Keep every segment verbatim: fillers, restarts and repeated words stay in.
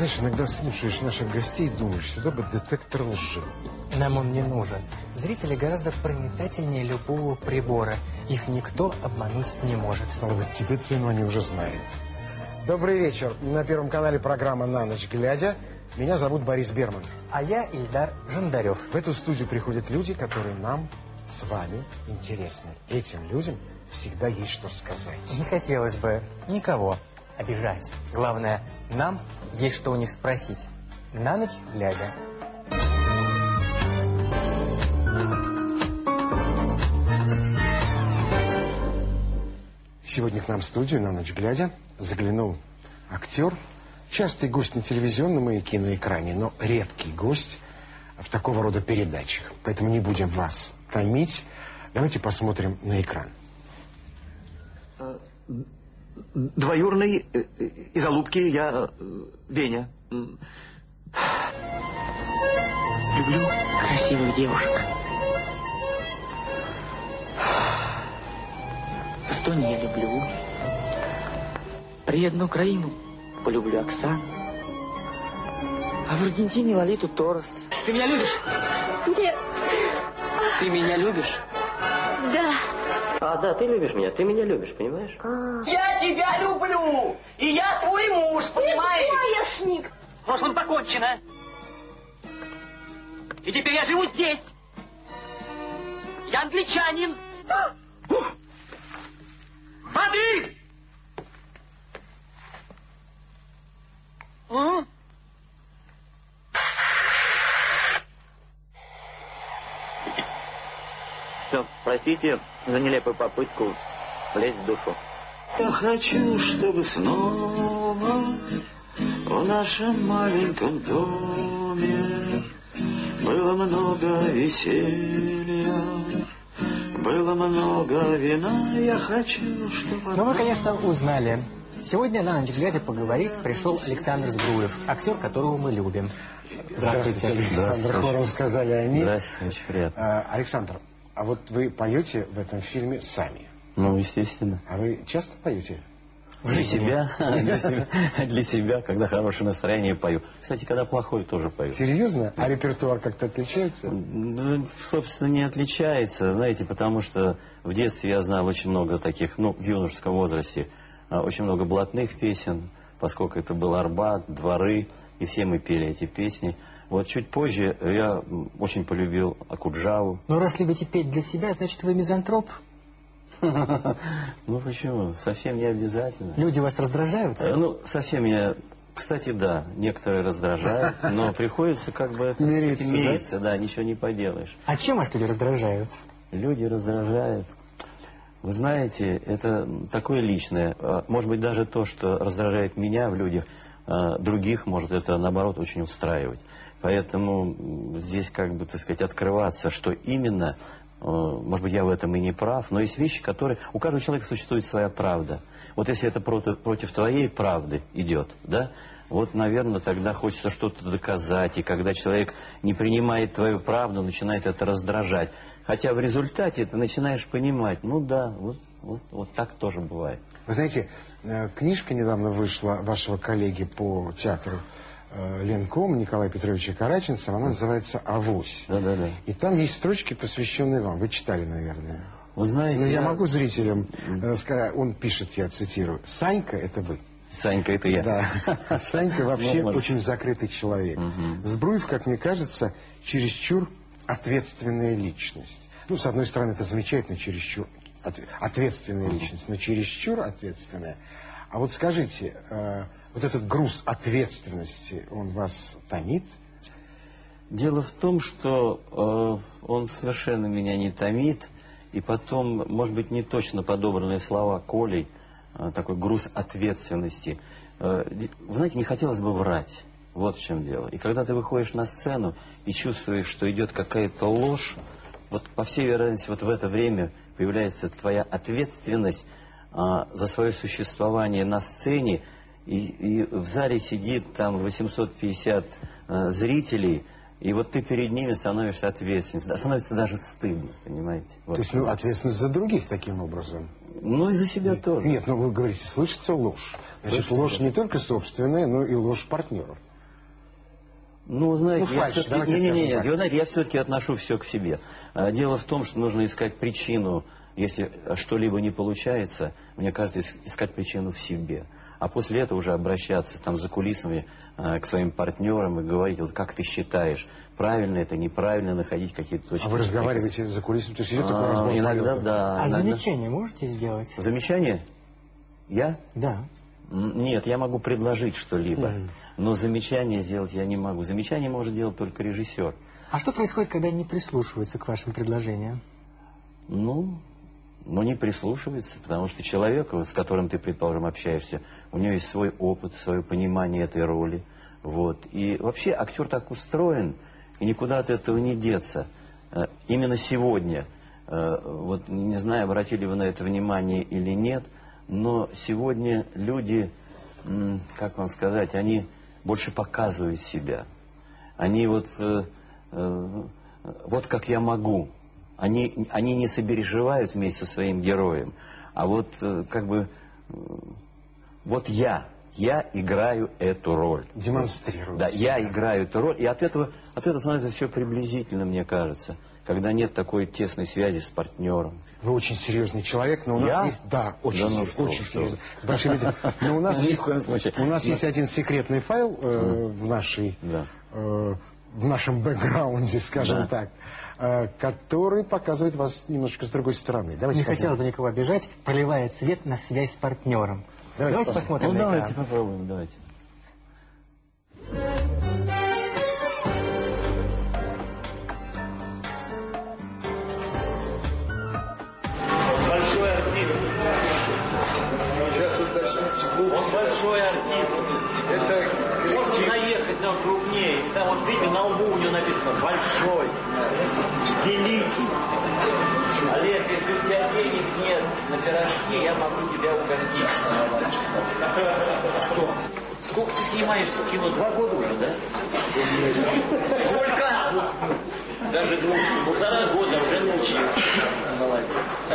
Знаешь, иногда слушаешь наших гостей и думаешь, сюда бы детектор лжи. Нам он не нужен. Зрители гораздо проницательнее любого прибора. Их никто обмануть не может. Стало быть, тебе цену они уже знают. Добрый вечер. На Первом канале программа «На ночь глядя». Меня зовут Борис Берман. А я Ильдар Жандарев. В эту студию приходят люди, которые нам с вами интересны. Этим людям всегда есть что сказать. Не хотелось бы никого обижать. Главное, нам есть что у них спросить. На ночь глядя. Сегодня к нам в студию «На ночь глядя» заглянул актер, частый гость на телевизионном и киноэкране, но редкий гость в такого рода передачах. Поэтому не будем вас томить. Давайте посмотрим на экран. Двоюрный из Алубки я Веня. Люблю красивых девушек. Эстонию я люблю. Приеду на Украину, полюблю Оксану. А в Аргентине Лолиту Торрес. Ты меня любишь? Нет. Ты меня любишь? Да. А, да, ты любишь меня, ты меня любишь, понимаешь? А. Я тебя люблю! И я твой муж, понимаешь? Ты троечник! С прошлым покончено. И теперь я живу здесь. Я англичанин. Воды! А? Все, простите за нелепую попытку влезть в душу. Я хочу, чтобы снова в нашем маленьком доме было много веселья, было много вина. Я хочу, чтобы... Ну, вы, конечно, узнали. Сегодня на ночь глядя поговорить пришел Александр Збруев, актер, которого мы любим. Здравствуйте, Александр. Хором сказали они. Здравствуйте, очень приятно. А, Александр, а вот вы поете в этом фильме сами? Ну, естественно. А вы часто поете? Для себя, для себя, для себя, когда хорошее настроение, пою. Кстати, когда плохое, тоже пою. Серьезно? А репертуар как-то отличается? Ну, собственно, не отличается, знаете, потому что в детстве я знал очень много таких, ну, в юношеском возрасте, очень много блатных песен, поскольку это был Арбат, дворы, и все мы пели эти песни. Вот чуть позже я очень полюбил Акуджаву. Ну, раз любите петь для себя, значит, вы мизантроп? Ну, почему? Совсем не обязательно. Люди вас раздражают? Ну, совсем я... Кстати, да, некоторые раздражают, но приходится как бы мириться, мириться, да? да, ничего не поделаешь. А чем вас люди раздражают? Люди раздражают. Вы знаете, это такое личное. Может быть, даже то, что раздражает меня в людях, других может это, наоборот, очень устраивать. Поэтому здесь, как бы, так сказать, открываться, что именно, может быть, я в этом и не прав, но есть вещи, которые... У каждого человека существует своя правда. Вот если это против, против твоей правды идет, да, вот, наверное, тогда хочется что-то доказать, и когда человек не принимает твою правду, начинает это раздражать. Хотя в результате ты начинаешь понимать, ну да, вот, вот, вот так тоже бывает. Вы знаете, книжка недавно вышла вашего коллеги по театру Ленком Николая Петровича Караченцева, она называется «Авось». Да-да-да. И там есть строчки, посвященные вам. Вы читали, наверное. Вы знаете... Но я, я могу зрителям сказать, он пишет, я цитирую, «Санька – это вы». Санька, это я. Да. Санька вообще очень закрытый человек. Збруев, как мне кажется, чересчур ответственная личность. Ну, с одной стороны, это замечательно, чересчур ответственная личность, но чересчур ответственная. А вот скажите, э, вот этот груз ответственности, он вас томит? Дело в том, что э, он совершенно меня не томит, и потом, может быть, не точно подобранные слова Колей, э, такой груз ответственности. Э, вы знаете, не хотелось бы врать. Вот в чем дело. И когда ты выходишь на сцену и чувствуешь, что идет какая-то ложь, вот по всей вероятности вот в это время появляется твоя ответственность а, за свое существование на сцене, и, и в зале сидит там восемьсот пятьдесят а, зрителей, и вот ты перед ними становишься ответственным. Становится даже стыдно, понимаете? Вот. То есть, ну, ответственность за других таким образом? Ну, и за себя тоже. Нет, ну вы говорите, слышится ложь. Значит, Слышится, ложь да. не только собственная, но и ложь партнеров. Ну, знаете, Ну, я фальшь, все-таки, давайте не, не, не, скажем так. вы знаете, я все-таки отношу все к себе. А, Дело в том, что нужно искать причину, если что-либо не получается, мне кажется, ис- искать причину в себе. А после этого уже обращаться там за кулисами а, к своим партнерам и говорить, вот как ты считаешь, правильно это, неправильно, находить какие-то точки. А вы соприкосновения. разговариваете за кулисами, то есть идет такой А, разговор Иногда, полета? да. А иногда. замечание можете сделать? Замечание? Я? Да. М, Нет, я могу предложить что-либо, но замечание сделать я не могу. Замечание может делать только режиссер. А что происходит, когда не прислушиваются к вашим предложениям? Ну, ну, не прислушивается, потому что человек, вот, с которым ты, предположим, общаешься, у него есть свой опыт, свое понимание этой роли. Вот. И вообще актер так устроен, и никуда от этого не деться. Э, Именно сегодня, э, вот не знаю, обратили вы на это внимание или нет, но сегодня люди, м, как вам сказать, они больше показывают себя. Они вот, э, э, вот как я могу. Они, они не сопереживают вместе со своим героем, а вот э, как бы, э, вот я, я играю эту роль. Демонстрируют. Да, я играю эту роль, и от этого, от этого становится все приблизительно, мне кажется, когда нет такой тесной связи с партнером. Вы очень серьезный человек, но у нас Я? есть... Да, очень, Да ну серьезный, что вы, очень что вы. серьезный. С большими литерами. Но у нас Ни в есть, коем случае. у нас Да. есть один секретный файл э, в нашей... Да. э, в нашем бэкграунде, скажем Да. так, э, который показывает вас немножко с другой стороны. Давайте Не посмотрим. хотелось бы никого обижать, проливает свет на связь с партнером. Давайте Давайте, посмотрим. посмотрим Ну, на давайте экран. попробуем, давайте. Большой артист. Сейчас тут начнется Он глупость. большой артист. Это Можно коллектив. наехать, но он крупнее. Там вот видите, на лбу у него написано «большой», «великий». Олег, если у тебя денег нет на пирожки, я могу тебя угостить. Что? Сколько ты снимаешься в кино? Два года уже, да? Сколько? Даже двух, полтора года уже научился. Молодец.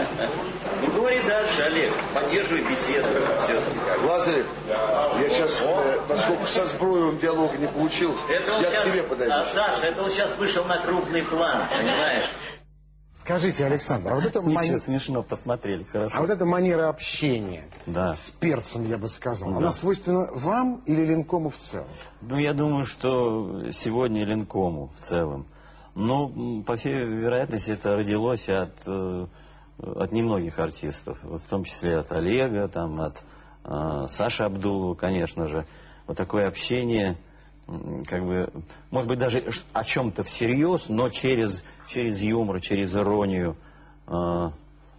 Ну, говори дальше, Олег. Поддерживай беседу. Все. Лазарев, я сейчас, э, поскольку со Збруевым диалога не получился, Это он я сейчас, к тебе а, подойду. Саша, это он сейчас вышел на крупный план, понимаешь? Скажите, Александр, а вот это, Ничего, мани- смешно, посмотрели, хорошо. а вот эта манера общения Да. с перцем, я бы сказал, Да. она свойственна вам или Ленкому в целом? Ну, я думаю, что сегодня Ленкому в целом. Но, м, по всей вероятности, это родилось от, э, от немногих артистов. Вот в том числе от Олега, там, от э, Саши Абдулова, конечно же. Вот такое общение, м, как бы, может быть, даже ш- о чем-то всерьез, но через, через юмор, через иронию. Э,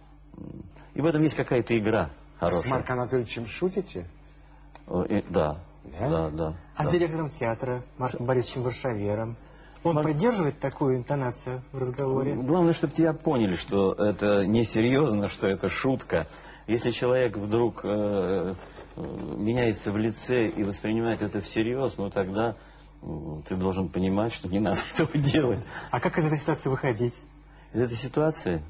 и в этом есть какая-то игра С хорошая. Марком Анатольевичем шутите? Э, и- да, Да? да, да. А с директором театра Марком Борисовичем Варшавером? Он Марк- поддерживает такую интонацию в разговоре? Главное, чтобы тебя поняли, что это несерьезно, что это шутка. Если человек вдруг э, э, меняется в лице и воспринимает это всерьез, ну тогда э, ты должен понимать, что не надо этого делать. А как из этой ситуации выходить? Из этой ситуации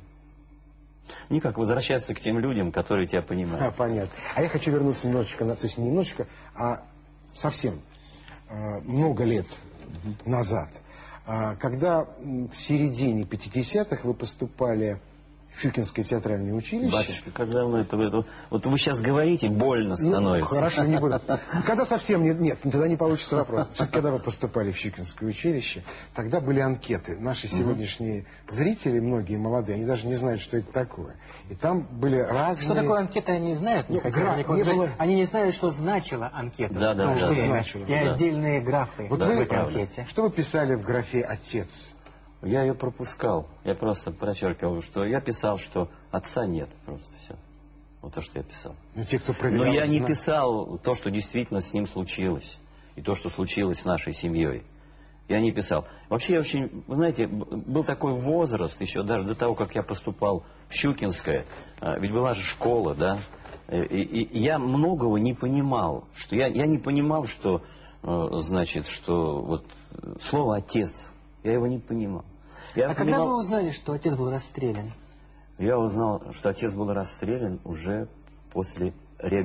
никак возвращаться к тем людям, которые тебя А, понимают. понятно. А я хочу вернуться немножечко, на- то есть не немножечко, а совсем э, много лет назад. А, когда м, в середине пятидесятых вы поступали в Щукинское театральное училище. Батюшка, когда мы это, это... Вот вы сейчас говорите, больно Ну, становится. хорошо, не буду. Когда совсем нет, нет, тогда не получится вопрос. Все-таки, когда вы поступали в Щукинское училище, тогда были анкеты. Наши сегодняшние зрители, многие молодые, они даже не знают, что это такое. И там были разные... Что такое анкета, они знают, не Ну, хотят гра- никого не обижать. было- Они не знают, что значила анкета Да, да, в то да, время. значило, И да. отдельные графы Вот в вы, этой анкете. что вы писали в графе «Отец»? Я ее пропускал. Я просто подчеркивал, что я писал, что отца нет. Просто все. Вот то, что я писал. Ну, те, кто Но проверял... я не знают. писал то, что действительно с ним случилось. И то, что случилось с нашей семьей. Я не писал. Вообще, я очень, вы знаете, б- был такой возраст, еще даже до того, как я поступал в Щукинское. а, Ведь была же школа, да? И, и- и я многого не понимал. Что я, я не понимал, что, э, значит, что вот э, слово «отец», я его не понимал. Я А когда понимал- вы узнали, что отец был расстрелян? Я узнал, что отец был расстрелян уже после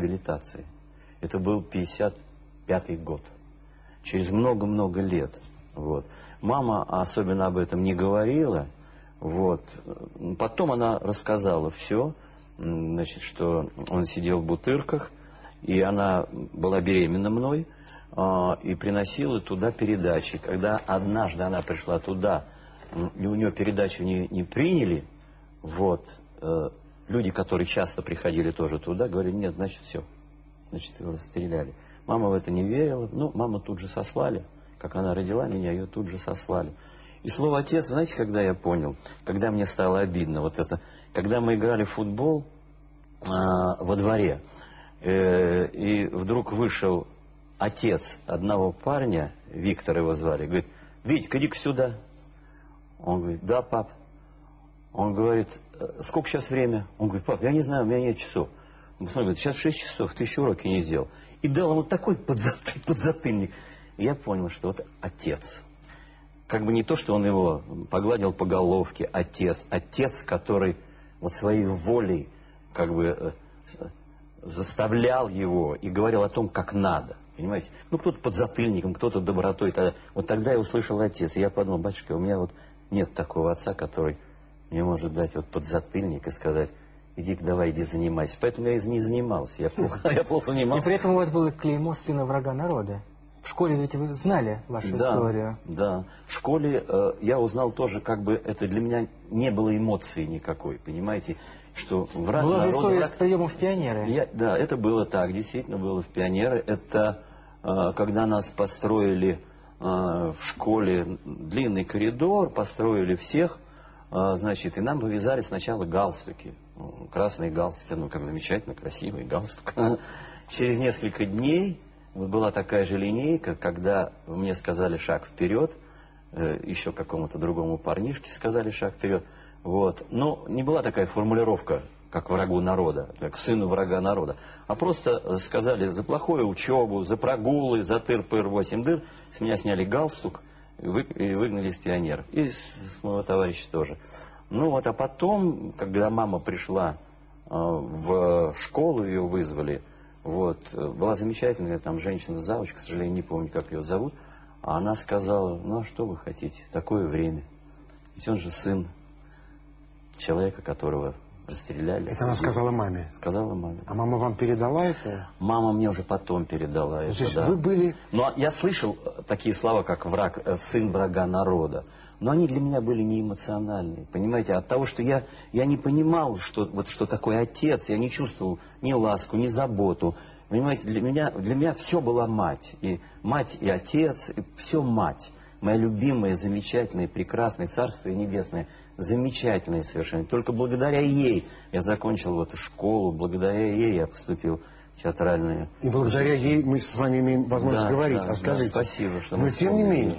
реабилитации. Это был пятьдесят пятый год. Через много-много лет. Вот. Мама особенно об этом не говорила. Вот. Потом она рассказала все, значит, что он сидел в Бутырках, и она была беременна мной, и приносила туда передачи. Когда однажды она пришла туда, и у нее передачу не, не приняли, вот, люди, которые часто приходили тоже туда, говорили: нет, значит, все, значит, его расстреляли. Мама в это не верила, ну, маму тут же сослали, как она родила меня, ее тут же сослали. И слово «отец», знаете, когда я понял, когда мне стало обидно, вот это, когда мы играли в футбол э, во дворе, э, и вдруг вышел отец одного парня, Виктор его звали, говорит: «Витька, иди-ка сюда». Он говорит: «Да, пап». Он говорит: «Сколько сейчас время?» Он говорит: «Пап, я не знаю, у меня нет часов». Он говорит: «Сейчас шесть часов, ты еще уроки не сделал». И дал ему такой подзатыльник. подзатыльник. И я понял, что вот отец. Как бы не то, что он его погладил по головке, отец. Отец, который вот своей волей как бы заставлял его и говорил о том, как надо. Понимаете? Ну, кто-то подзатыльником, кто-то добротой. Тогда. Вот тогда я услышал отец. И я подумал: батюшка, у меня вот нет такого отца, который мне может дать вот подзатыльник и сказать: иди-ка давай, иди занимайся. Поэтому я не занимался. Я плохо, я плохо занимался. И при этом у вас было клеймо сына врага народа. В школе ведь вы знали вашу да, историю. Да, в школе э, я узнал тоже, как бы это для меня не было эмоции никакой, понимаете, что враг была народа... же история враг... с приемом в пионеры. Я, да, это было так, действительно было в пионеры. Это э, когда нас построили э, в школе длинный коридор, построили всех, э, значит, и нам повязали сначала галстуки, красные галстуки, ну как замечательно, красивый галстук. Через несколько дней... Вот была такая же линейка, когда мне сказали шаг вперед, э, еще какому-то другому парнишке сказали шаг вперед. Вот. Но не была такая формулировка, как врагу народа, как сыну врага народа. А просто сказали: за плохую учебу, за прогулы, за тыр-пыр, восемь дыр. С меня сняли галстук и, вы, и выгнали из пионеров. И с, с моего товарища тоже. Ну вот, а потом, когда мама пришла э, в школу, ее вызвали. Вот, была замечательная там женщина-завуч, к сожалению, не помню, как ее зовут. А она сказала: ну а что вы хотите, такое время. Ведь он же сын человека, которого расстреляли. Это она сказала маме? Сказала маме. А мама вам передала это? Мама мне уже потом передала это, есть да. Вы были... Но я слышал такие слова, как враг, сын врага народа. Но они для меня были не эмоциональные, понимаете, от того, что я, я не понимал, что, вот, что такое отец, я не чувствовал ни ласку, ни заботу, понимаете, для меня, для меня все была мать, и мать, и отец, и все мать, моя любимая, замечательная, прекрасная, Царствие Небесное, замечательная совершенно, только благодаря ей я закончил вот школу, благодаря ей я поступил в театральную. И благодаря ей мы с вами имеем возможность да, говорить, да, а скажите, да, спасибо, что но тем не вспомнили. менее,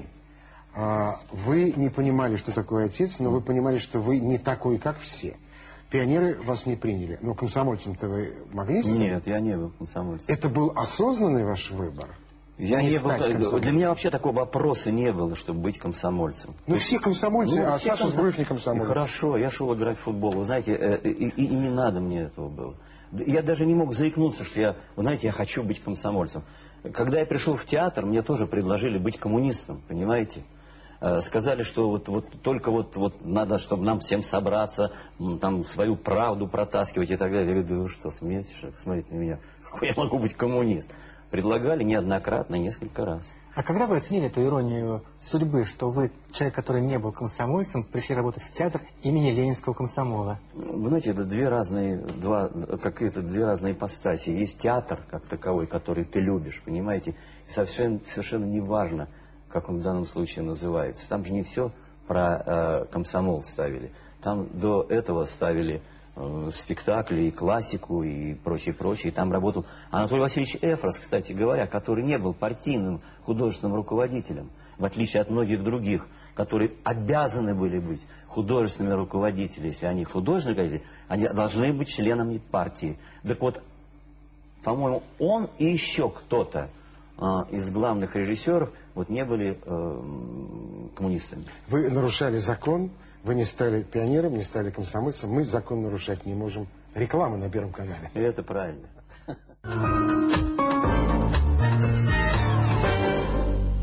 вы не понимали, что такое отец, но вы понимали, что вы не такой, как все. Пионеры вас не приняли. Но комсомольцем-то вы могли стать? Нет, я не был комсомольцем. Это был осознанный ваш выбор? Я не был, для меня вообще такого вопроса не было, чтобы быть комсомольцем. Ну все комсомольцы, ну, а все Саша комсом... Збруев не комсомолец. И хорошо, я шел играть в футбол. Вы знаете, и, и, и не надо мне этого было. Я даже не мог заикнуться, что я, вы знаете, я хочу быть комсомольцем. Когда я пришел в театр, мне тоже предложили быть коммунистом, понимаете? Сказали, что вот, вот только вот, вот надо, чтобы нам всем собраться, там свою правду протаскивать и так далее. Я говорю: да вы что, смеетесь? Смотрите на меня, какой я могу быть коммунист? Предлагали неоднократно, несколько раз. А когда вы оценили эту иронию судьбы, что вы, человек, который не был комсомольцем, пришли работать в театр имени Ленинского комсомола? Вы знаете, это две разные, два, какие-то две разные ипостаси. Есть театр, как таковой, который ты любишь, понимаете? И совершенно, совершенно не важно, как он в данном случае называется. Там же не все про э, комсомол ставили. Там до этого ставили э, спектакли, и классику, и прочее, прочее. Там работал Анатолий Васильевич Эфрос, кстати говоря, который не был партийным художественным руководителем, в отличие от многих других, которые обязаны были быть художественными руководителями. Если они художественные руководители, они должны быть членами партии. Так вот, по-моему, он и еще кто-то э, из главных режиссеров вот не были э, коммунистами. Вы нарушали закон, вы не стали пионером, не стали комсомольцем. Мы закон нарушать не можем. Реклама на Первом канале. И это правильно.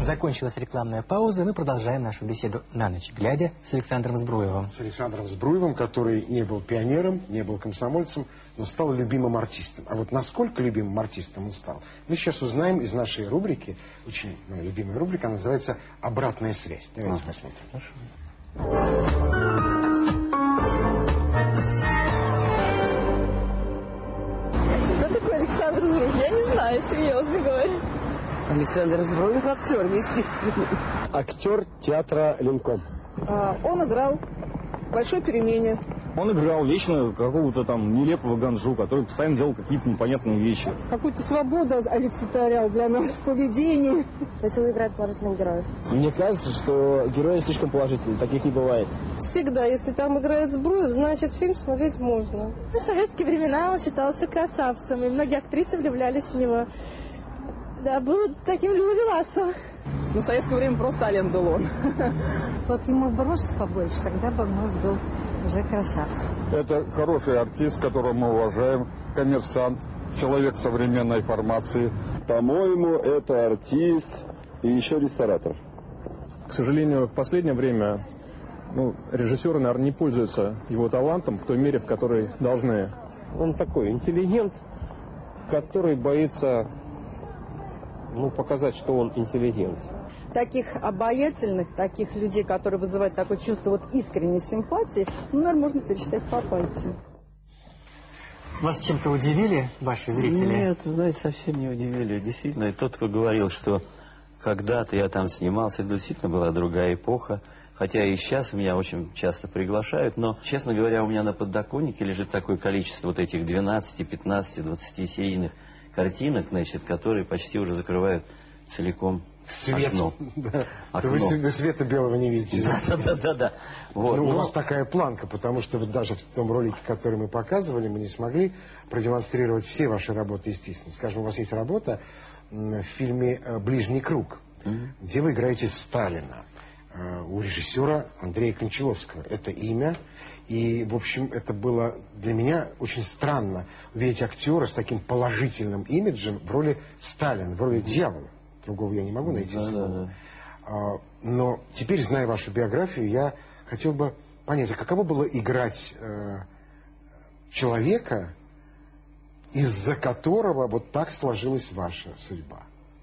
Закончилась рекламная пауза, мы продолжаем нашу беседу на ночь глядя с Александром Збруевым. С Александром Збруевым, который не был пионером, не был комсомольцем, но стал любимым артистом. А вот насколько любимым артистом он стал, мы сейчас узнаем из нашей рубрики, очень моя любимая рубрика, она называется «Обратная связь». Давайте а, посмотрим. Хорошо. Кто такой Александр Збруев? Я не знаю, серьезно говорю. Александр Збруев актер, естественно. Актер театра «Ленком». А, он играл в «Большой перемене». Он играл вечно какого-то там нелепого ганжу, который постоянно делал какие-то непонятные вещи. Какую-то свободу олицетворял для нас в поведении. То есть он играет положительных героев? Мне кажется, что герои слишком положительные, таких не бывает. Всегда, если там играет Збруев, значит фильм смотреть можно. В советские времена он считался красавцем, и многие актрисы влюблялись в него. Да, был таким любовеласом. Ну, в советское время просто Ален Делон. Вот ему бы рост побольше, тогда бы он был уже красавцем. Это хороший артист, которого мы уважаем, коммерсант, человек современной формации. По-моему, это артист и еще ресторатор. К сожалению, в последнее время ну, режиссеры, наверное, не пользуются его талантом в той мере, в которой должны. Он такой интеллигент, который боится ну, показать, что он интеллигент. Таких обаятельных, таких людей, которые вызывают такое чувство вот искренней симпатии, ну, наверное, можно пересчитать по пальцам. Вас чем-то удивили ваши зрители? Нет, знаете, совсем не удивили. Действительно, и тот, кто говорил, что когда-то я там снимался, это действительно была другая эпоха. Хотя и сейчас меня очень часто приглашают, но, честно говоря, у меня на подоконнике лежит такое количество вот этих двенадцати, пятнадцати, двадцати серийных картинок, значит, которые почти уже закрывают целиком Свет. окно. Да. окно. Вы, вы света белого не видите. Да, да, да, да. Вот. Ну, Но... у вас такая планка, потому что вот даже в том ролике, который мы показывали, мы не смогли продемонстрировать все ваши работы, естественно. Скажем, у вас есть работа в фильме «Ближний круг», mm-hmm. где вы играете Сталина. У режиссера Андрея Кончаловского. Это имя. И, в общем, это было для меня очень странно увидеть актера с таким положительным имиджем в роли Сталина, в роли дьявола. Другого я не могу найти да, слова. да, да. А, но теперь, зная вашу биографию, я хотел бы понять, а каково было играть э, человека, из-за которого вот так сложилась ваша судьба?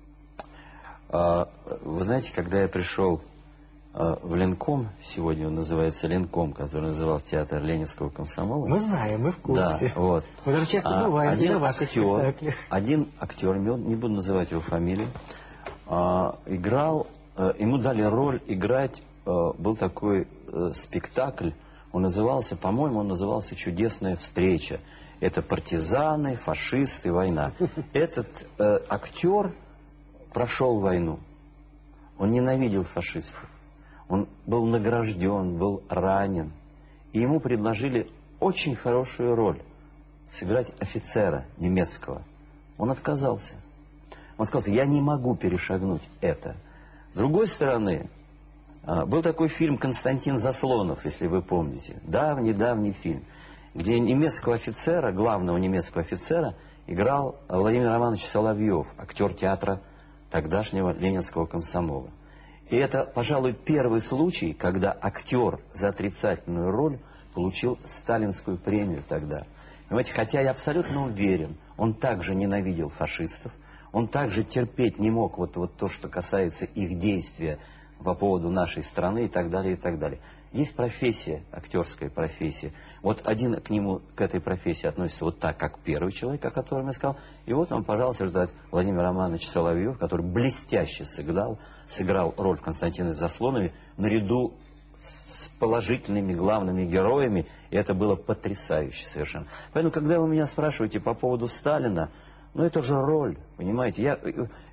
А, вы знаете, когда я пришел в Ленком, сегодня он называется Ленком, который назывался театр Ленинского комсомола. Мы знаем, мы в курсе. Да, вот. Мы даже часто а, бываем один на ваших актер, спектаклях. один актер, не буду называть его фамилию, а, играл, а, ему дали роль играть, а, был такой а, спектакль, он назывался, по-моему, он назывался «Чудесная встреча». Это партизаны, фашисты, война. Этот а, актер прошел войну, он ненавидел фашистов. Он был награжден, был ранен. И ему предложили очень хорошую роль. Сыграть офицера немецкого. Он отказался. Он сказал, я не могу перешагнуть это. С другой стороны, был такой фильм «Константин Заслонов», если вы помните. Давний-давний фильм. Где немецкого офицера, главного немецкого офицера, играл Владимир Романович Соловьев, актер театра тогдашнего Ленинского комсомола. И это, пожалуй, первый случай, когда актер за отрицательную роль получил сталинскую премию тогда. Понимаете, хотя я абсолютно уверен, он также ненавидел фашистов, он также терпеть не мог вот, вот то, что касается их действия по поводу нашей страны и так далее, и так далее. Есть профессия, актерская профессия. Вот один к нему, к этой профессии относится вот так, как первый человек, о котором я сказал. И вот он, пожалуйста, ждать Владимир Романович Соловьев, который блестяще сыграл, сыграл роль в Константине Заслонове наряду с положительными главными героями. И это было потрясающе совершенно. Поэтому, когда вы меня спрашиваете по поводу Сталина, ну это же роль, понимаете, я...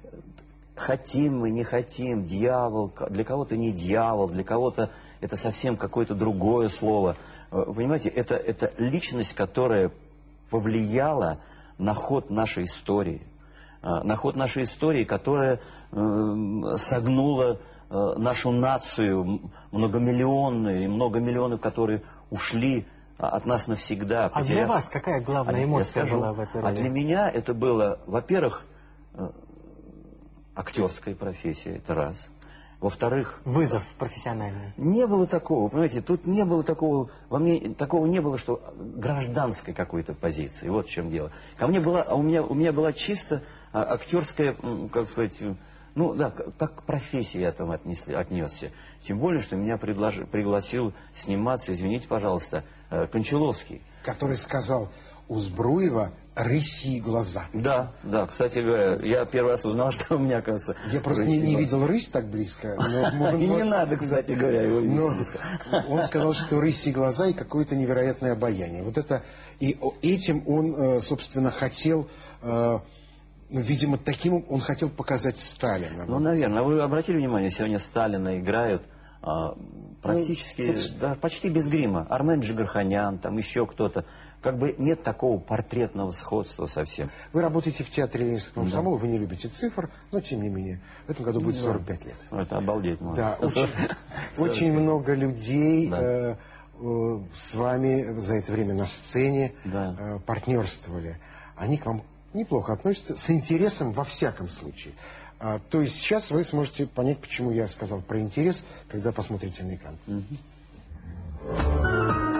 Хотим мы, не хотим, дьявол, для кого-то не дьявол, для кого-то это совсем какое-то другое слово. Вы понимаете, это, это личность, которая повлияла на ход нашей истории. На ход нашей истории, которая э, согнула э, нашу нацию многомиллионную, и много миллионов, которые ушли от нас навсегда. А потеряв... для вас какая главная эмоция скажу, была в этой роли? А для меня это было, во-первых, актерская профессия, это раз. Во-вторых... Вызов профессиональный. Не было такого, понимаете, тут не было такого, во мне такого не было, что гражданской какой-то позиции, вот в чем дело. Ко мне была, а у меня, у меня была чисто а, актерская, как сказать, ну да, как к профессии я там отнесли, отнесся. Тем более, что меня предложи, пригласил сниматься, извините, пожалуйста, Кончаловский. Который сказал у Збруева рысьи глаза. Да, да, кстати говоря, я первый раз узнал, что у меня, кажется... Я просто не, не видел рысь так близко. Но, и не надо, кстати говоря, его видеть близко. Он сказал, что рысьи глаза и какое-то невероятное обаяние. Вот это... И этим он, собственно, хотел... Видимо, таким он хотел показать Сталина. Ну, наверное. Вы обратили внимание, сегодня Сталина играют а, практически, ну, тут... да, почти без грима. Армен Джигарханян, там еще кто-то. Как бы нет такого портретного сходства совсем. Вы работаете в театре Ленинского комсомола, да. Вы не любите цифр, но тем не менее, в этом году будет сорок пять лет. Это обалдеть можно. Да, очень, очень много людей да. э, э, с вами за это время на сцене да. э, партнерствовали. Они к вам неплохо относятся, с интересом во всяком случае. А, то есть сейчас вы сможете понять, почему я сказал про интерес, когда посмотрите на экран. Угу.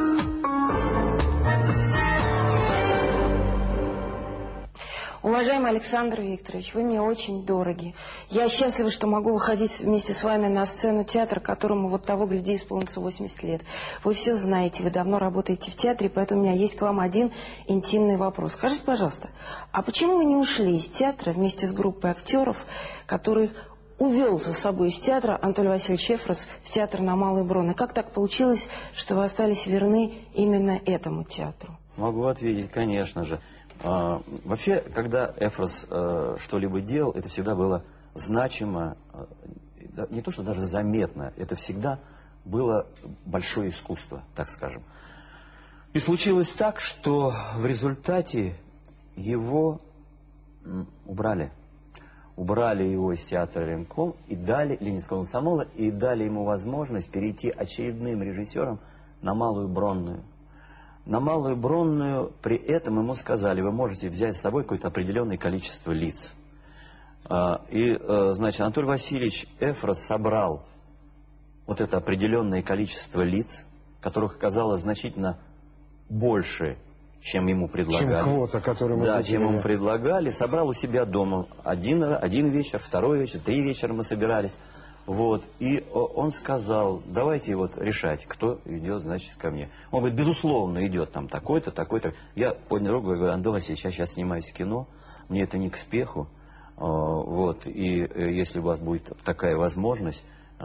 Уважаемый Александр Викторович, вы мне очень дороги. Я счастлива, что могу выходить вместе с вами на сцену театра, которому вот того, гляди, исполнится восемьдесят лет. Вы все знаете, вы давно работаете в театре, поэтому у меня есть к вам один интимный вопрос. Скажите, пожалуйста, а почему вы не ушли из театра вместе с группой актеров, который увел за собой из театра Анатолий Васильевич Эфрос в театр на Малой Бронной? Как так получилось, что вы остались верны именно этому театру? Могу ответить, конечно же. А, вообще, когда Эфрос а, что-либо делал, это всегда было значимо, а, не то что даже заметно, это всегда было большое искусство, так скажем. И случилось так, что в результате его убрали. Убрали его из театра Ленком и дали Ленинского комсомола и дали ему возможность перейти очередным режиссером на Малую Бронную. На Малую Бронную при этом ему сказали, вы можете взять с собой какое-то определенное количество лиц. И, значит, Анатолий Васильевич Эфрос собрал вот это определенное количество лиц, которых оказалось значительно больше, чем ему предлагали. Чем квота, которую мы Да, чем ему предлагали. Собрал у себя дома один, один вечер, второй вечер, три вечера мы собирались. Вот, и он сказал, давайте вот решать, кто идет, значит, ко мне. Он говорит, безусловно, идет там такой-то, такой-то. Я поднял руку и говорю, Антон Васильевич, я сейчас снимаюсь в кино, мне это не к спеху. Вот, и если у вас будет такая возможность,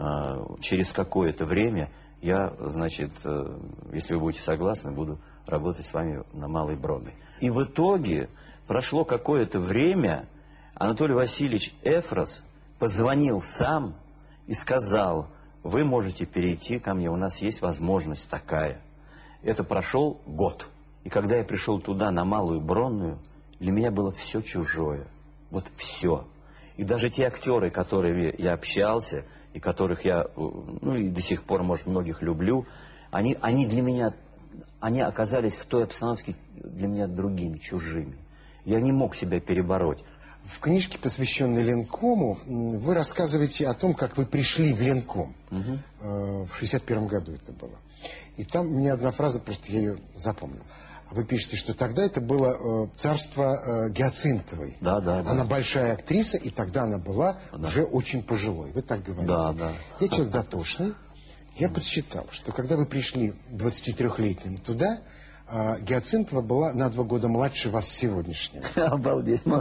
через какое-то время я, значит, если вы будете согласны, буду работать с вами на Малой Бронной. И в итоге прошло какое-то время, Анатолий Васильевич Эфрос позвонил сам и сказал, вы можете перейти ко мне, у нас есть возможность такая. Это прошел год. И когда я пришел туда, на Малую Бронную, для меня было все чужое. Вот все. И даже те актеры, которыми я общался, и которых я, ну и до сих пор, может, многих люблю, они, они для меня, они оказались в той обстановке для меня другими, чужими. Я не мог себя перебороть. В книжке, посвященной Ленкому, вы рассказываете о том, как вы пришли в Ленком. Угу. В шестьдесят первом году это было. И там мне одна фраза, просто я ее запомнил. Вы пишете, что тогда это было царство Гиацинтовой. Да, да, да. Она большая актриса, и тогда она была да. уже очень пожилой. Вы так говорите. Да, да. Я человек дотошный. Я подсчитал, что когда вы пришли двадцатитрёхлетним туда, Гиацинтова была на два года младше вас сегодняшнего. Обалдеть. Да,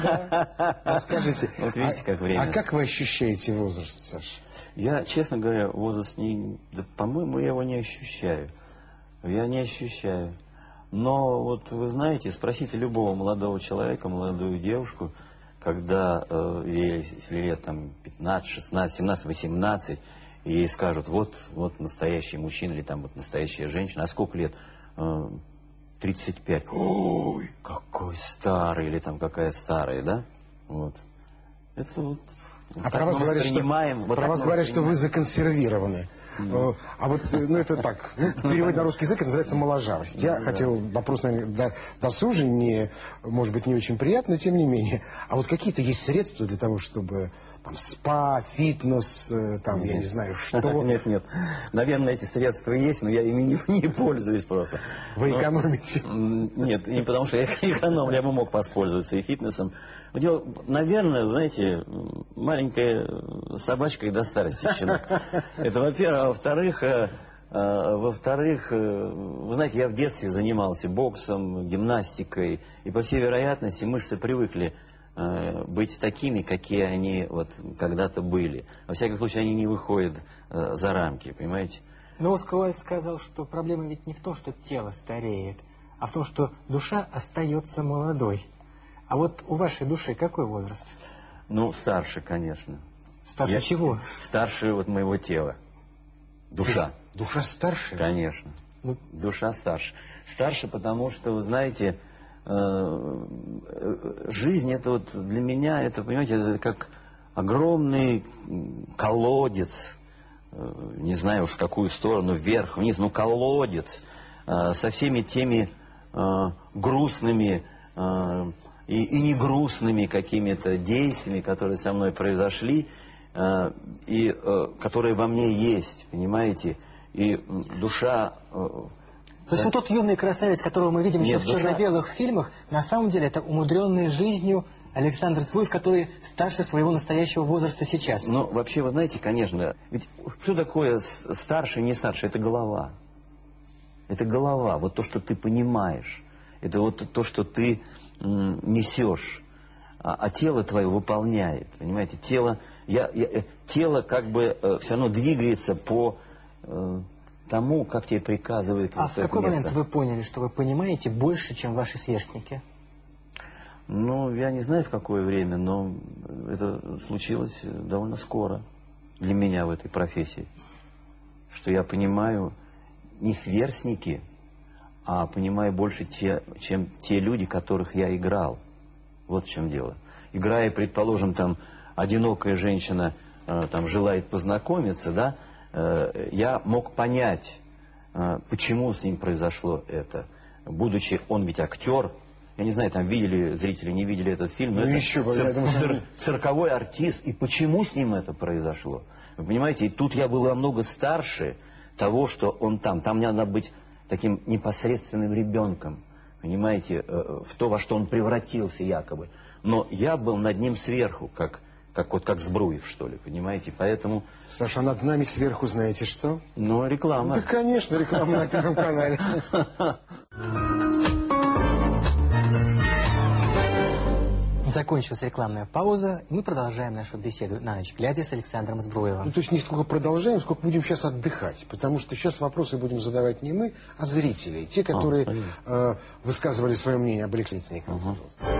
да. Расскажите, вот видите, как время. А, а как вы ощущаете возраст, Саша? Я, честно говоря, возраст не... Да, по-моему, я его не ощущаю. Я не ощущаю. Но вот вы знаете, спросите любого молодого человека, молодую девушку, когда э, ей лет там пятнадцать, шестнадцать, семнадцать, восемнадцать, и ей скажут, вот, вот настоящий мужчина или там вот настоящая женщина, а сколько лет? тридцать пять. Ой, какой старый, или там какая старая, да? Вот. Это вот... А про вас говорят, что, вот про вас говорят что вы законсервированы. Mm. А вот, ну это так, ну, в переводе на русский язык это называется моложавость. Я mm, хотел, да. вопрос, наверное, досужий, не, может быть, не очень приятный, но тем не менее. А вот какие-то есть средства для того, чтобы там спа, фитнес, там, нет. я не знаю, что? Нет, нет. Наверное, эти средства есть, но я ими не, не пользуюсь просто. Вы но, экономите? Нет, не потому что я экономлю, я бы мог воспользоваться и фитнесом. Дело, наверное, знаете, маленькая собачка и до старости щенок. Это, во-первых. А во-вторых, э, э, во-вторых, э, вы знаете, я в детстве занимался боксом, гимнастикой, и, по всей вероятности, мышцы привыкли э, быть такими, какие они вот когда-то были. Во всяком случае, они не выходят э, за рамки, понимаете? Но Оскар Уайльд сказал, что проблема ведь не в том, что тело стареет, а в том, что душа остается молодой. А вот у вашей души какой возраст? Ну, старше, конечно. Старше Я, чего? Старше вот моего тела. Душа. Душа старше? Конечно. Ну. Душа старше. Старше, потому что, вы знаете, э, жизнь это вот для меня, это, понимаете, это как огромный колодец, э, не знаю уж в какую сторону, вверх, вниз, но колодец э, со всеми теми э, грустными э, И, и не грустными какими-то действиями, которые со мной произошли, э, и э, которые во мне есть, понимаете? И душа... Э, То есть вот тот юный красавец, которого мы видим еще в черно-белых фильмах, на самом деле это умудренный жизнью Александр Збруев, который старше своего настоящего возраста сейчас. Ну, вообще, вы знаете, конечно, ведь что такое старше, не старше? Это голова. Это голова, вот то, что ты понимаешь. Это вот то, что ты... несешь, а, а тело твое выполняет, понимаете, тело, я, я, тело как бы э, все равно двигается по э, тому, как тебе приказывает. А вот в какой место. момент вы поняли, что вы понимаете больше, чем ваши сверстники? Ну, я не знаю, в какое время, но это случилось довольно скоро для меня в этой профессии, что я понимаю не сверстники, а понимаю больше, те, чем те люди, которых я играл. Вот в чем дело. Играя, предположим, там, одинокая женщина э, там, желает познакомиться, да, э, я мог понять, э, почему с ним произошло это. Будучи, он ведь актер, я не знаю, там видели зрители, не видели этот фильм, но ну это еще, цир я думаю, цир цирковой артист, и почему с ним это произошло? Вы понимаете, и тут я был намного старше того, что он там. Там мне надо быть таким непосредственным ребенком, понимаете, в то, во что он превратился якобы. Но я был над ним сверху, как, как, вот, как Збруев, что ли, понимаете, поэтому... Саша, над нами сверху знаете что? Ну, реклама. Да, конечно, реклама на Первом канале. Закончилась рекламная пауза, и мы продолжаем нашу беседу на ночь глядя с Александром Збруевым. Ну, то есть не столько продолжаем, сколько будем сейчас отдыхать, потому что сейчас вопросы будем задавать не мы, а зрители, те, которые а, э, высказывали свое мнение об Александре Николаевиче.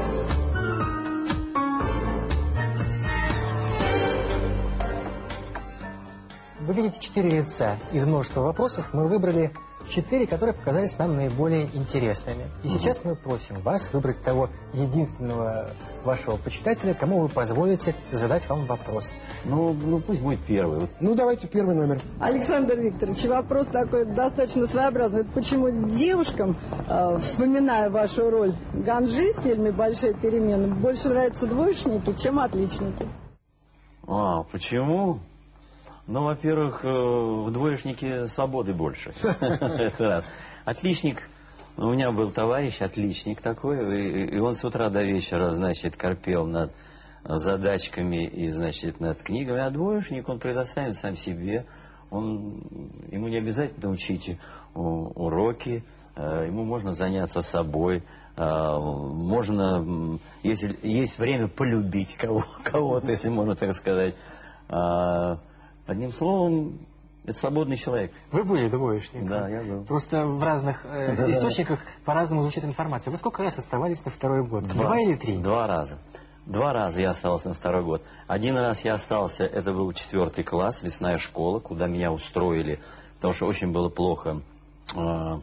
Вы видите четыре лица. Из множества вопросов мы выбрали четыре, которые показались нам наиболее интересными. И угу. сейчас мы просим вас выбрать того единственного вашего почитателя, кому вы позволите задать вам вопрос. Ну, ну пусть будет первый. Ну, давайте первый номер. Александр Викторович, вопрос такой достаточно своеобразный. Почему девушкам, э, вспоминая вашу роль Ганжи в фильме «Большие перемены», больше нравятся двоечники, чем отличники? А, почему? Ну, во-первых, в двоечнике свободы больше. Это раз. Отличник, у меня был товарищ, отличник такой, и он с утра до вечера, значит, корпел над задачками и, значит, над книгами, а двоечник, он предоставит сам себе, он, ему не обязательно учить уроки, ему можно заняться собой, можно, если есть время, полюбить кого, кого-то, если можно так сказать. Одним словом, это свободный человек. Вы были двоечником? Да, я был. Просто в разных э, источниках по-разному звучит информация. Вы сколько раз оставались на второй год? Два, Два или три? Два раза. Два раза я остался на второй год. Один раз я остался, это был четвертый класс, лесная школа, куда меня устроили, потому что очень было плохо э, э,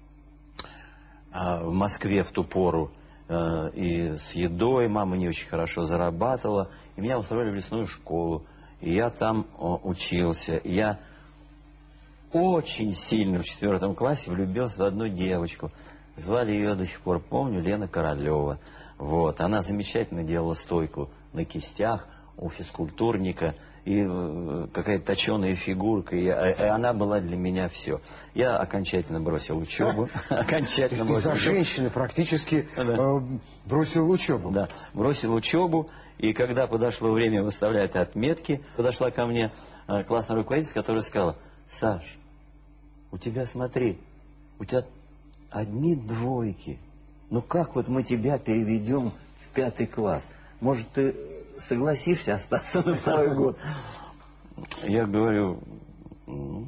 в Москве в ту пору. Э, и с едой, мама не очень хорошо зарабатывала, и меня устроили в лесную школу. И я там о, учился. И я очень сильно в четвертом классе влюбился в одну девочку. Звали ее, до сих пор помню, Лена Королева. Вот. Она замечательно делала стойку на кистях у физкультурника. И э, какая-то точеная фигурка. И, и она была для меня все. Я окончательно бросил учебу. Окончательно бросил учебу. Из-за женщины практически бросил учебу. Да, бросил учебу. И когда подошло время выставлять отметки, подошла ко мне классная руководительница, которая сказала: Саш, у тебя, смотри, у тебя одни двойки. Ну как вот мы тебя переведем в пятый класс? Может, ты согласишься остаться на второй год? Я говорю, ну,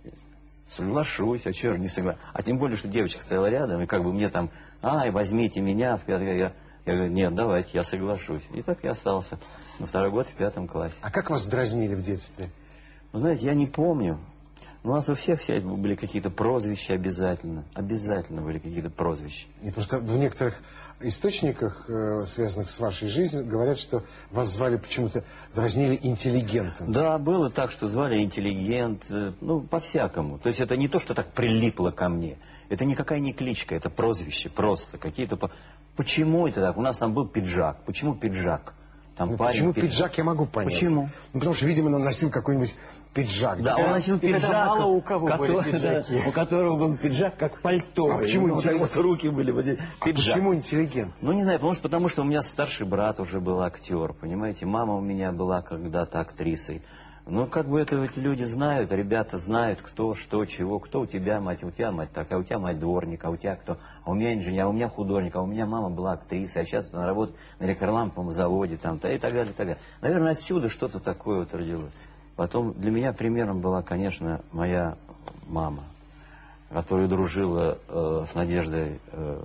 соглашусь, а чего же не соглашусь? А тем более, что девочка стояла рядом, и как бы мне там, ай, возьмите меня в пятый. Я, я говорю, нет, давайте, я соглашусь. И так я остался на второй год в пятом классе. А как вас дразнили в детстве? Вы знаете, я не помню. У нас у всех все были какие-то прозвища обязательно. Обязательно были какие-то прозвища. И просто в некоторых источниках, э, связанных с вашей жизнью, говорят, что вас звали почему-то, дразнили интеллигентом. Да, было так, что звали интеллигент, э, ну, по-всякому. То есть это не то, что так прилипло ко мне. Это никакая не кличка, это прозвище просто. Какие-то... По... Почему это так? У нас там был пиджак. Почему пиджак? Там ну, парень почему пиджак? пиджак, я могу понять. Почему? Ну, потому что, видимо, он носил какой-нибудь пиджак. Да, он носил пиджак, мало у кого который, были пиджаки. Да, у которого был пиджак как пальто. А почему вот, вот руки были вот здесь. Пиджак. А почему интеллигент? Ну, не знаю, потому что, потому что у меня старший брат уже был актер, понимаете. Мама у меня была когда-то актрисой. Ну, как бы это эти люди знают, ребята знают, кто, что, чего, кто у тебя мать, у тебя мать такая, у тебя мать дворник, а у тебя кто, а у меня инженер, а у меня художник, а у меня мама была актрисой, а сейчас она работает на электроламповом заводе, там, и так далее, и так далее. Наверное, отсюда что-то такое вот родилось. Потом для меня примером была, конечно, моя мама, которая дружила э, с Надеждой э,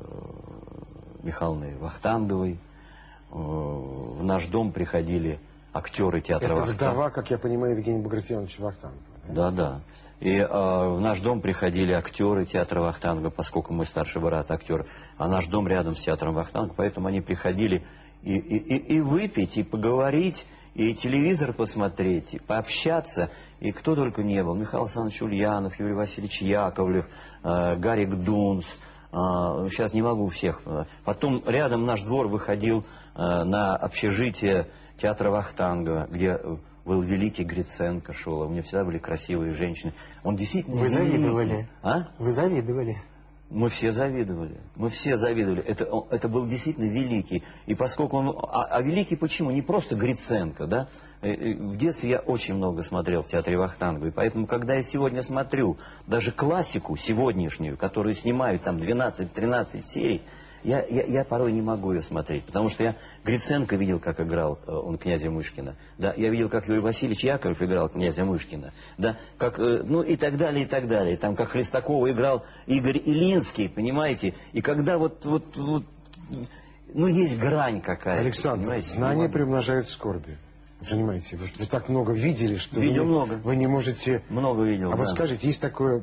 Михайловной Вахтанговой. Э, в наш дом приходили актеры театра Это Вахтангова. вдова, как я понимаю, Евгения Багратионовича Вахтангова. Да, да. И э, в наш дом приходили актеры театра Вахтангова, поскольку мой старший брат актер, а наш дом рядом с театром Вахтангова, поэтому они приходили и, и, и, и выпить, и поговорить, и телевизор посмотреть, и пообщаться, и кто только не был. Михаил Александрович Ульянов, Юрий Васильевич Яковлев, э, Гарик Дунс, э, сейчас не могу всех. Потом рядом наш двор выходил э, на общежитие театра Вахтангова, где был великий Гриценко шел, у меня всегда были красивые женщины. Он действительно... Вы завидовали? А? Вы завидовали? Мы все завидовали. Мы все завидовали. Это, это был действительно великий. И поскольку он... А, а великий почему? Не просто Гриценко, да? В детстве я очень много смотрел в театре Вахтангова. И поэтому, когда я сегодня смотрю даже классику сегодняшнюю, которую снимают там двенадцать-тринадцать серий, Я, я, я порой не могу ее смотреть, потому что я Гриценко видел, как играл э, он князя Мышкина, да, я видел, как Юрий Васильевич Яковлев играл князя Мышкина, да, как, э, ну и так далее, и так далее, там, как Хлестакова играл Игорь Илинский, понимаете, и когда вот, вот, вот ну, есть грань какая-то. Александр, понимаете? Знания приумножают скорби. Понимаете, вы, вы так много видели, что видел вы, много. вы не можете... Много видел, А да. вот скажите, есть такое...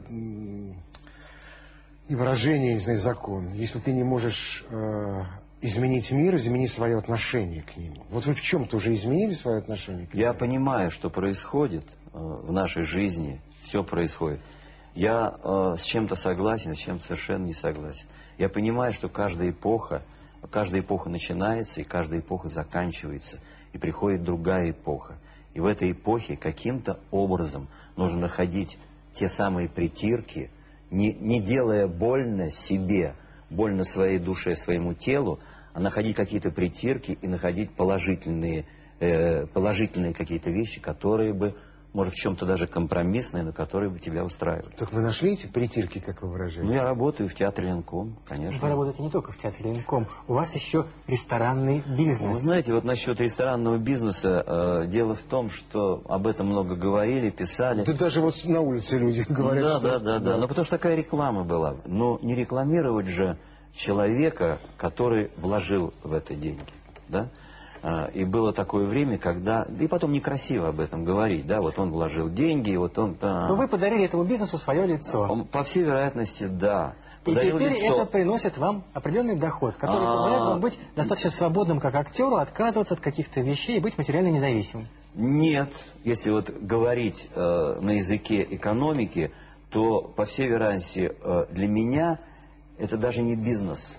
И выражение, не знаю, закон. Если ты не можешь э, изменить мир, измени свое отношение к нему. Вот вы в чем-то уже изменили свое отношение к нему? Я понимаю, что происходит э, в нашей жизни. Все происходит. Я э, с чем-то согласен, с чем-то совершенно не согласен. Я понимаю, что каждая эпоха, каждая эпоха начинается, и каждая эпоха заканчивается. И приходит другая эпоха. И в этой эпохе каким-то образом нужно находить те самые притирки, Не, не делая больно себе, больно своей душе, своему телу, а находить какие-то притирки и находить положительные, э, положительные какие-то вещи, которые бы, может, в чем-то даже компромиссные, но которые бы тебя устраивали. Так вы нашли эти притирки, как вы выражаете? Ну, я работаю в театре Ленком, конечно. Вы работаете не только в театре Ленком, у вас еще ресторанный бизнес. Вы знаете, вот насчет ресторанного бизнеса, э, дело в том, что об этом много говорили, писали. Да даже вот на улице люди говорят, да, что... Да, да, да, да. Ну, потому что такая реклама была. Но не рекламировать же человека, который вложил в это деньги, да? И было такое время, когда... И потом некрасиво об этом говорить, да, вот он вложил деньги, вот он... Но вы подарили этому бизнесу свое лицо. По всей вероятности, да. И Подарил теперь лицо. это приносит вам определенный доход, который А-а-а. позволяет вам быть достаточно свободным как актеру, отказываться от каких-то вещей и быть материально независимым. Нет, если вот говорить э, на языке экономики, то, по всей вероятности, для меня это даже не бизнес.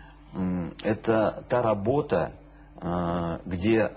Это та работа, где,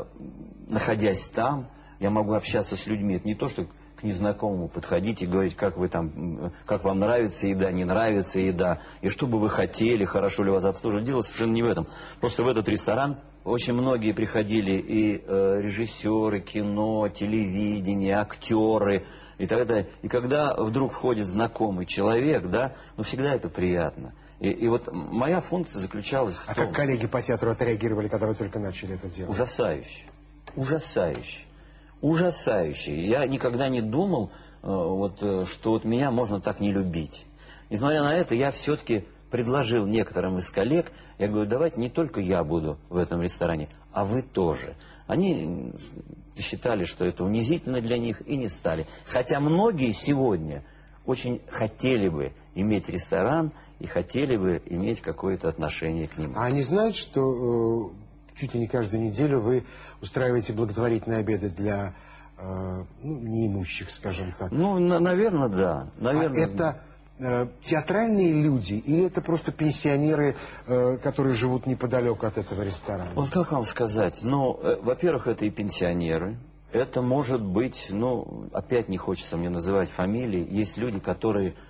находясь там, я могу общаться с людьми. Это не то, что к незнакомому подходить и говорить, как вы там, как вам нравится еда, не нравится еда, и что бы вы хотели, хорошо ли вас обслуживать. Дело совершенно не в этом. Просто в этот ресторан очень многие приходили, и э, режиссеры кино, телевидение, актеры и так далее. И когда вдруг входит знакомый человек, да, ну всегда это приятно. И, и вот моя функция заключалась в а том... А как коллеги по театру отреагировали, когда вы только начали это делать? Ужасающе. Ужасающе. Ужасающе. Я никогда не думал, э, вот, э, что вот меня можно так не любить. Несмотря на это, я все-таки предложил некоторым из коллег, я говорю, давайте не только я буду в этом ресторане, а вы тоже. Они считали, что это унизительно для них, и не стали. Хотя многие сегодня очень хотели бы иметь ресторан и хотели бы иметь какое-то отношение к нему. А они знают, что э, чуть ли не каждую неделю вы устраиваете благотворительные обеды для э, ну, неимущих, скажем так? Ну, на, наверное, да. Наверное, а это э, театральные люди или это просто пенсионеры, э, которые живут неподалеку от этого ресторана? Вот как вам сказать? Ну, э, во-первых, это и пенсионеры. Это может быть, ну, опять не хочется мне называть фамилии. Есть люди, которые э,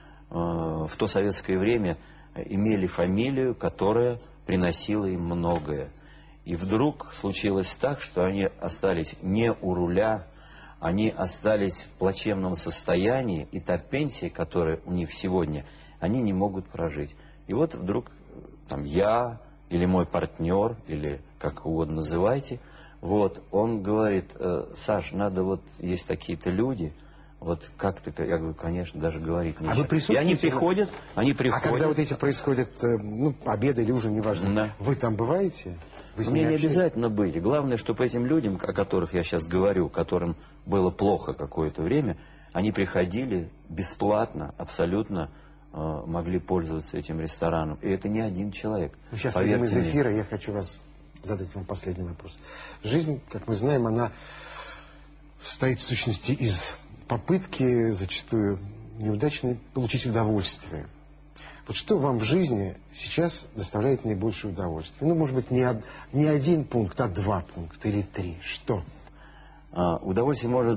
в то советское время имели фамилию, которая приносила им многое. И вдруг случилось так, что они остались не у руля, они остались в плачевном состоянии, и та пенсия, которая у них сегодня, они не могут прожить. И вот вдруг там я, или мой партнер, или как угодно называйте, вот, он говорит, э, Саш, надо вот, есть такие-то люди, вот как ты, я говорю, конечно, даже говорить нечего. А вы присутствуете? И они приходят, они приходят. А когда вот эти происходят, ну, обеды или ужин, неважно, да. Вы там бываете? Вы Мне не обязательно быть. Главное, чтобы этим людям, о которых я сейчас говорю, которым было плохо какое-то время, они приходили бесплатно, абсолютно э, могли пользоваться этим рестораном. И это не один человек. Ну, сейчас выйдем из эфира, я хочу вас задать вам последний вопрос. Жизнь, как мы знаем, она состоит в сущности из попытки, зачастую неудачной, получить удовольствие. Вот что вам в жизни сейчас доставляет наибольшее удовольствие? Ну, может быть, не, од, не один пункт, а два пункта или три. Что? А, удовольствие может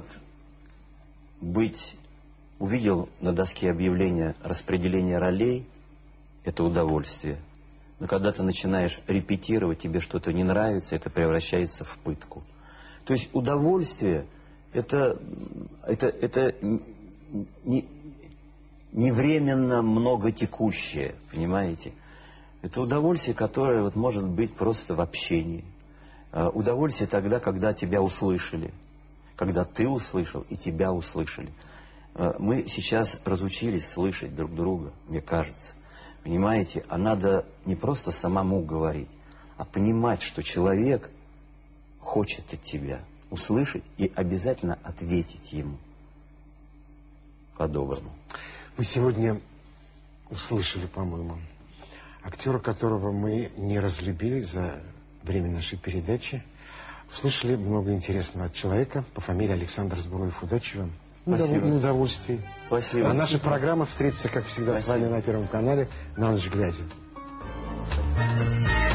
быть... Увидел на доске объявления распределения ролей, это удовольствие. Но когда ты начинаешь репетировать, тебе что-то не нравится, это превращается в пытку. То есть удовольствие, это, это, это не, не временно многотекущее, понимаете? Это удовольствие, которое вот может быть просто в общении. Удовольствие тогда, когда тебя услышали, когда ты услышал и тебя услышали. Мы сейчас разучились слышать друг друга, мне кажется. Понимаете, а надо не просто самому говорить, а понимать, что человек хочет от тебя услышать и обязательно ответить ему по-доброму. Мы сегодня услышали, по-моему, актера, которого мы не разлюбили за время нашей передачи. Услышали много интересного от человека по фамилии Александр Збруев. Удачи вам. Спасибо. И удовольствий. Спасибо. А наша программа встретится, как всегда, Спасибо. С вами на Первом канале на ночь глядя.